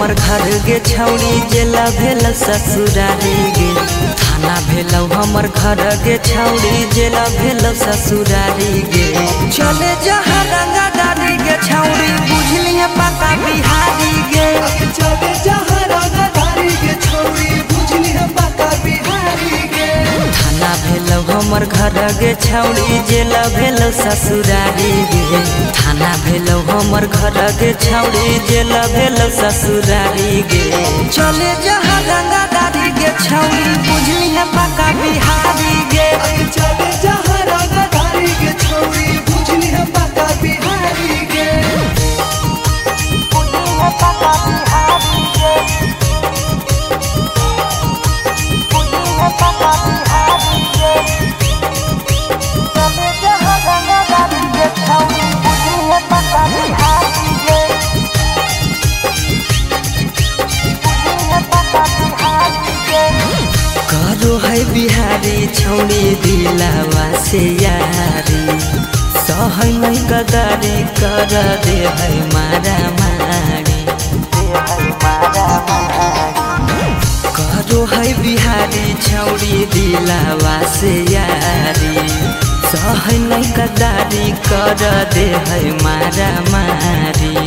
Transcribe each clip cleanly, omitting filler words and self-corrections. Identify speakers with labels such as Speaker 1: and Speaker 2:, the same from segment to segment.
Speaker 1: हमर घर गे छौड़ी जेला भेल ससुरारी गे। थाना भेलौ हमर घर गे छौड़ी जेला भेल ससुरारी गे। चले जहाँ रंगादारी गे छौड़ी बुझलिए पक्का बिहारी गे।
Speaker 2: चले जहाँ रंगादारी गे छौड़ी बुझलिए पक्का बिहारी गे।
Speaker 1: थाना भेलौ हमर घर गे छौड़ी जेला भेलौ ससुरारी गे। थाना भेलौ हमर घर गे छौड़ी जेला भेलौ ससुरारी गे। चले जहाँ रंगादारी गे छौड़ी बुझलिए पक्का बिहारी गे।
Speaker 2: चले जहाँ रंगादारी गे छौड़ी बुझलिए पक्का बिहारी गे।
Speaker 1: बुझलिए पक्का बिहारी गे। बुझलिए पक्का बिहारी गे। चले जहाँ रंगादारी गे छौड़ी बुझलिए पक्का बिहारी गे। करो है बिहारी छौड़ी दिलावा से यारी। सहै नहीं गदारी कर दे है मारा मारी। करो है बिहारी छौड़ी दिलावा से यारी। सहै नहीं गदारी कर दे है मारा मारी।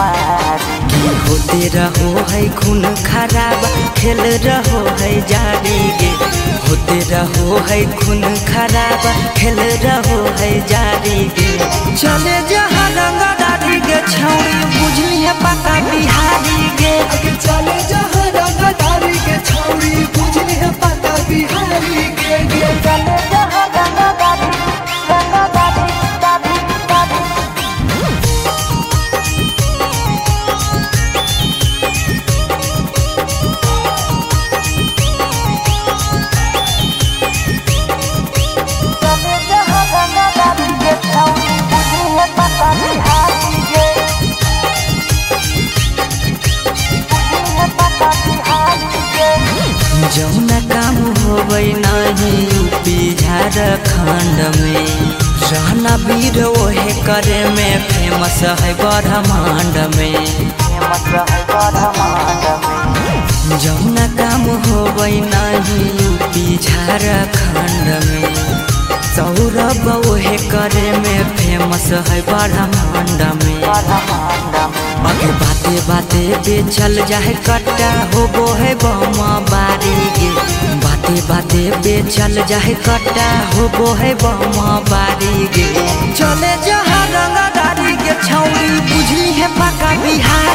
Speaker 1: होते रहो है खून खराब खेल रहो है जारी गे। होते रहो है खून खराब खेल रहो है जारी गे। चले जहाँ रंगादारी गे छौड़ी बुझलिए पक्का बिहारी गे।
Speaker 2: चले जहाँ रंगादारी गे छौड़ी बुझलिए पक्का बिहारी गे।
Speaker 1: चले जहाँ रंगादारी रंगादारी दादी दादी। चले जहाँ रंगादारी गे छौड़ी बुझलिए पक्का बिहारी गे। बुझलिए पक्का बिहारी गे। जौना काम होबै नहीं यूपी झारखंड में। रहना वीर ओहे करे में फेमस है ब्रह्मांड में। जौना काम होबै नहीं यूपी झारखंड में। सौरभ ओहे करे में फेमस है ब्रह्मांड में। आगे बाते बाते बेचल जाए कट्टा होबो है बमा बारी गे। बाते बाते बेचल जाए कट्टा होबो है बमा बारी गे। चले जहाँ रंगादारी गे छौड़ी बुझली है पक्का बिहार